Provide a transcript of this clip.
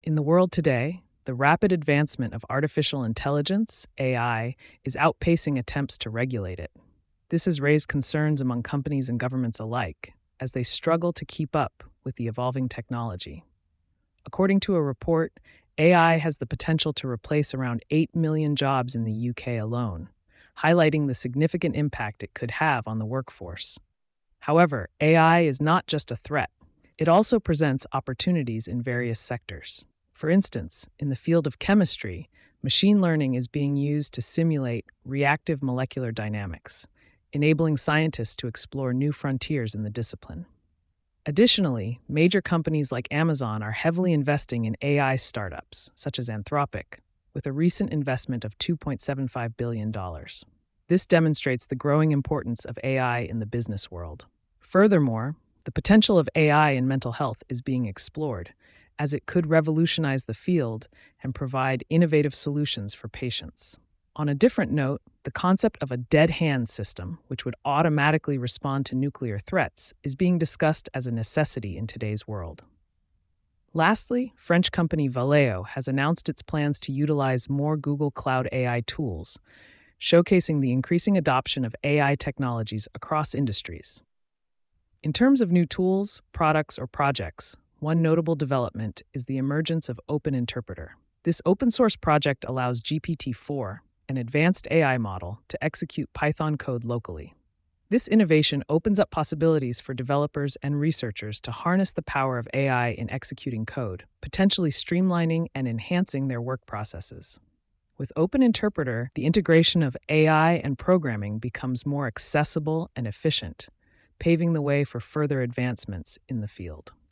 In the world today, the rapid advancement of artificial intelligence, AI, is outpacing attempts to regulate it. This has raised concerns among companies and governments alike as they struggle to keep up with the evolving technology. According to a report, AI has the potential to replace around 8 million jobs in the UK alone, highlighting the significant impact it could have on the workforce. However, AI is not just a threat, it also presents opportunities in various sectors. For instance, in the field of chemistry, machine learning is being used to simulate reactive molecular dynamics, enabling scientists to explore new frontiers in the discipline. Additionally, major companies like Amazon are heavily investing in AI startups, such as Anthropic, with a recent investment of $2.75 billion. This demonstrates the growing importance of AI in the business world. Furthermore, the potential of AI in mental health is being explored, as it could revolutionize the field and provide innovative solutions for patients. On a different note, the concept of a dead hand system, which would automatically respond to nuclear threats, is being discussed as a necessity in today's world. Lastly, French company Valeo has announced its plans to utilize more Google Cloud AI tools, showcasing the increasing adoption of AI technologies across industries. In terms of new tools, products, or projects, one notable development is the emergence of Open Interpreter. This open source project allows GPT-4, an advanced AI model, to execute Python code locally. This innovation opens up possibilities for developers and researchers to harness the power of AI in executing code, potentially streamlining and enhancing their work processes. With Open Interpreter, the integration of AI and programming becomes more accessible and efficient, paving the way for further advancements in the field.